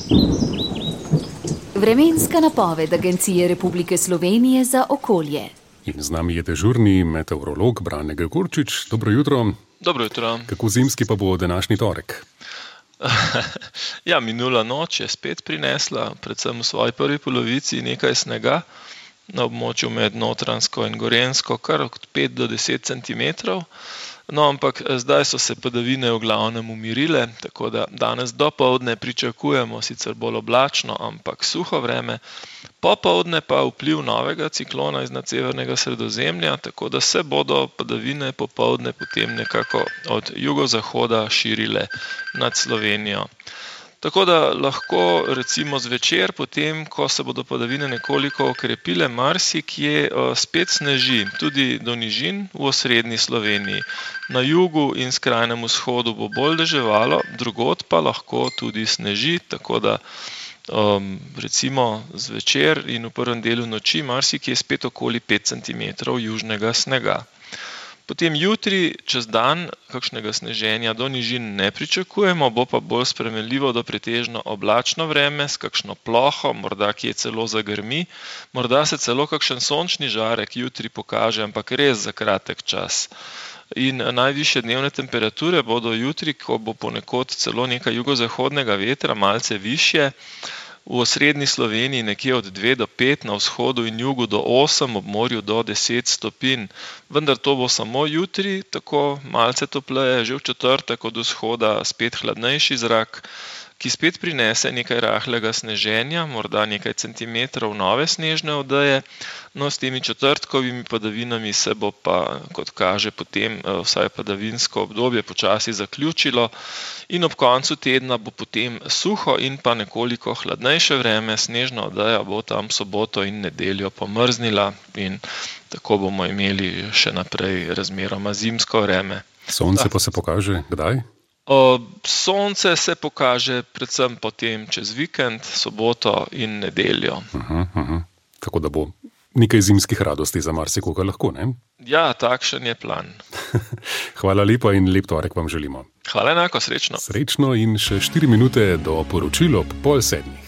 Vremenska napoved Agencije Republike Slovenije za okolje. In z nami je dežurni meteorolog Brane Gregorčič. Dobro jutro. Dobro jutro. Kako zimski pa bo današnji torek? Ja, minula noč je spet prinesla, predvsem v svoji prvi polovici, nekaj snega na območju med Notranjsko in Gorenjsko, kar od 5 do 10 centimetrov. No, ampak zdaj so se padavine v glavnem umirile, tako da danes dopoldne pričakujemo sicer bolj oblačno, ampak suho vreme. Popoldne pa vpliv novega ciklona iznad severnega Sredozemlja, tako da se bodo padavine popoldne potem nekako od jugozahoda širile nad Slovenijo. Tako da lahko recimo zvečer, potem ko se bodo padavine nekoliko okrepile, marsikje spet sneži, tudi do nižin v osrednji Sloveniji. Na jugu in skrajnem vzhodu bo bolj deževalo, drugod pa lahko tudi sneži, tako da recimo zvečer in v prvem delu noči marsikje spet okoli 5 centimetrov južnega snega. Potem jutri, čez dan, kakšnega sneženja do nižin ne pričakujemo, bo pa bolj spremenljivo do pretežno oblačno vreme s kakšno ploho, morda kje celo zagrmi, morda se celo kakšen sončni žarek jutri pokaže, ampak res za kratek čas. In najvišje dnevne temperature bodo jutri, ko bo ponekod celo nekaj jugozahodnega vetra, malce višje, v osrednji Sloveniji nekje od 2 do 5, na vzhodu in jugu do 8, ob morju do 10 stopinj. Vendar to bo samo jutri, tako malce topleje, že v četrtek od vzhoda spet hladnejši zrak, ki spet prinese nekaj rahlega sneženja, morda nekaj centimetrov nove snežne odeje. No, s temi četrtkovimi padavinami se bo pa, kot kaže, potem vsaj padavinsko obdobje počasi zaključilo in ob koncu tedna bo potem suho in pa nekoliko hladnejše vreme, snežna odeja bo tam soboto in nedeljo pomrznila in tako bomo imeli še naprej razmeroma zimsko vreme. Sonce pa se pokaže kdaj? Sonce se pokaže predvsem potem čez vikend, soboto in nedeljo. Tako da bo nekaj zimskih radosti za marsikoga lahko, ne? Ja, takšen je plan. Hvala lepa in lep torek vam želimo. Hvala enako, srečno. Srečno in še 4 minute do poročil ob 6:30.